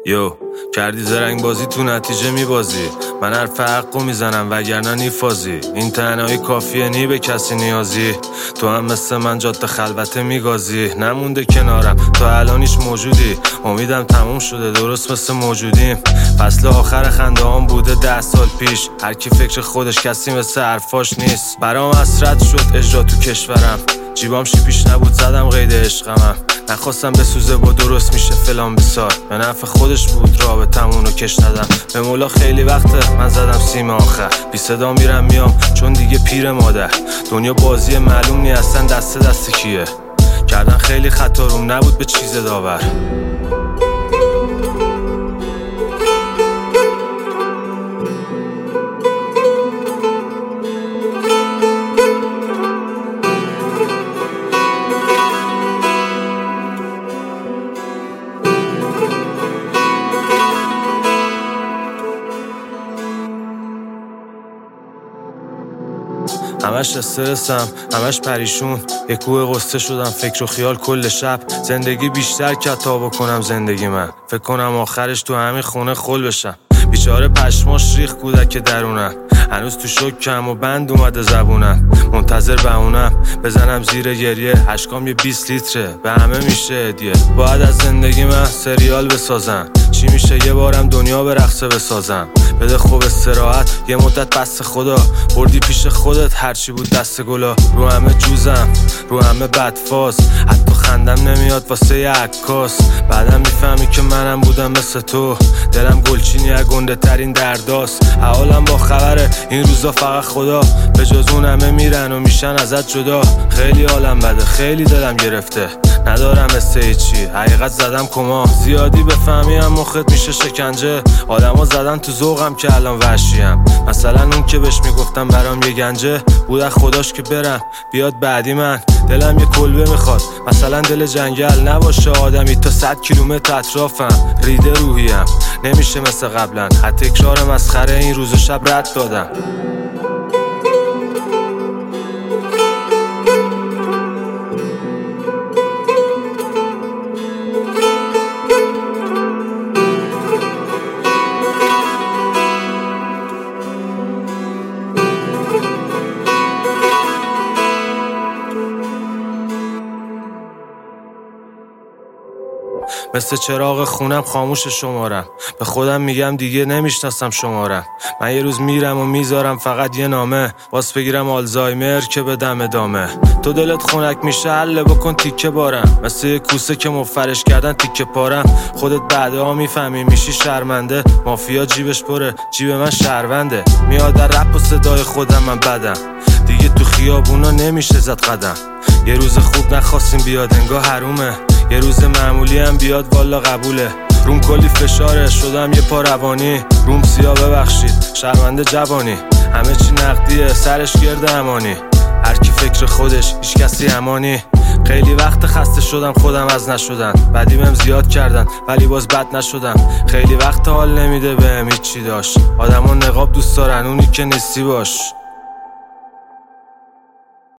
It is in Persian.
یو کردی زرنگ بازی تو نتیجه میبازی، من حرف حقو میزنم وگرنه نیفازی. این تنهایی کافیه نی به کسی نیازی، تو هم مثل من جاده خلوته میگازی. نمونده کنارم تا الانیش موجودی، امیدم تموم شده درست مثل موجودیم. فصل آخر خنده هم بوده 10 سال پیش، هر کی فکر خودش کسی مثل حرفاش نیست. برام حسرت شد اجرا تو کشورم، جیبام شیپیش نبود زدم قید عشقمم. نخواستم بسوزه با درست میشه فلان بسار، به نفع خودش بود رابطمونو کش ندم. به مولا خیلی وقته من زدم سیم آخر، بی صدا میرم میام چون دیگه پیر مادر. دنیا بازی معلوم نی اصلا دست کیه، کردن خیلی خطا روم نبود به چیز داور. همش استرسم، همش پریشون، یه کوه قصه شدم فکر و خیال کل شب. زندگی بیشتر کتا بکنم زندگی من، فکر کنم آخرش تو همین خونه خل بشم. بیچاره پشماش ریخ کودک درونم، هنوز تو شکم و بند اومده زبونم. منتظر بهونم بزنم زیر گریه، اشکام یه 20 لیتره به همه میشه هدیه. باید از زندگی من سریال بسازم، چی میشه یه بارم دنیا به رقصه بسازم. بده خوب استراحت یه مدت بس خدا، بردی پیش خودت هرچی بود دست گلا. رو همه جوزم رو همه بدفاز، حتی خندم نمیاد واسه یه عکاس. بعدم میفهمی که منم بودم مثل تو، دلم گلچینی از گنده ترین درداست. حالم با خبره این روزا فقط خدا، به جز اون همه میرن و میشن ازت جدا. خیلی حالم بده خیلی دلم گرفته، ندارم مثل هیچی حقیقت زدم کما. زیادی بفهمیم مخت میشه شکنجه، آدما زدن تو ذوقم که الان وحشیم. مثلا اون که بهش میگفتم برام یه گنجه بود، از خداش که برم بیاد بعدی من. دلم یه کلبه میخواد مثلا دل جنگل، نباشه آدمی تا 100 کیلومتر اطرافم. ریده روحیم نمیشه مثل قبلا، حتی تکرار مسخره این روز و شب رد دادم. مثل چراغ خونم خاموش شمارم، به خودم میگم دیگه نمیشناسم شمارم. من یه روز میرم و میذارم فقط یه نامه، باز بگیرم آلزایمر که بدم ادامه. تو دلت خنک میشه حله بکن تیکه بارم، مثل یه کوسه که مفرش کردن تیکه پارم. خودت بعدها میفهمی میشی شرمنده، مافیا جیبش پره جیب من شهرونده. میاد در رپ و صدای خودم من بدم، دیگه تو خیابونا نمیشه زد قدم. یه روز خوب نخواستیم بیاد انگاه حرومه، یه روز معمولی هم بیاد والا قبوله. روم کلی فشاره شدم یه پا روانی، روم سیاه ببخشید شرمنده جوانی. همه چی نقدیه سرش گرد امانی، هر کی فکر خودش هیچ کسی امانی. خیلی وقت خسته شدم خودم از نشدن، بعدی بهم زیاد کردن ولی باز بد نشدم. خیلی وقت حال نمیده بهم هیچی داشت، آدما نقاب دوست دارن اونی که نیستی باش.